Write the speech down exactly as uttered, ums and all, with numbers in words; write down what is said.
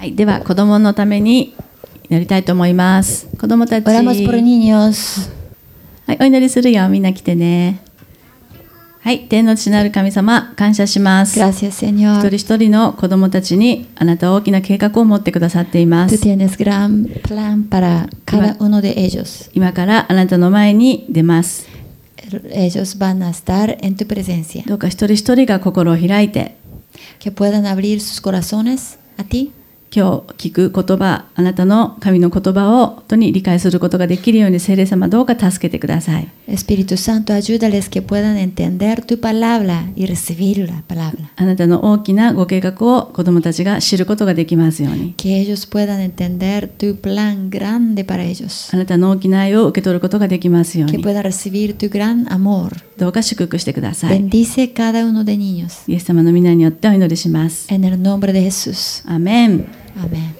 はい、では子供のために祈りたいと思います。子供たち、 Oramos por niños. はい、お祈りするよ。みんな来てね。はい、天の父なる神様、感謝します。 Gracias, 一 Señor. 人一人の子供たちにあなたは大きな計画を持ってくださっていま Tú す。 tienes gran plan para cada uno de ellos. 今からあなたの前に出ます。 Ellos van a estar en tu presencia. どうか一人一人が心を開いて、 Que puedan abrir sus corazones a ti. 今日聞く言葉、あなたの神の言葉を本当に理解することができるように聖霊様どうか助けてください。 Espíritu Santo, ayúdales que puedan entender tu palabra y recibir la palabra. あなたの大きなご計画を子どもたちが知ることができますように。 Que ellos puedan entender tu plan grande para ellos. あなたの大きな愛を受け取ることができますよう Que に。 puedan recibir tu gran amor. どうか祝福してください。 Bendice cada uno de niños. イエス様の皆によってお祈りします。 En el nombre de Jesús. アーメン。 Amén.